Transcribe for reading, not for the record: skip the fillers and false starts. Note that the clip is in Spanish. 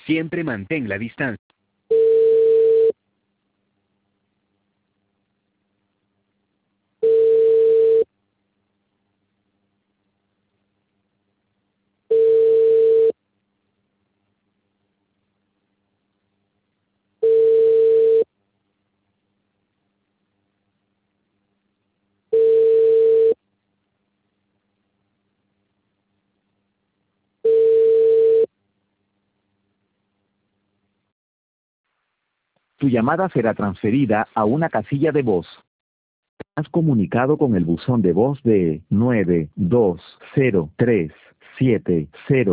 Siempre mantén la distancia. Tu llamada será transferida a una casilla de voz. Has comunicado con el buzón de voz de 920370.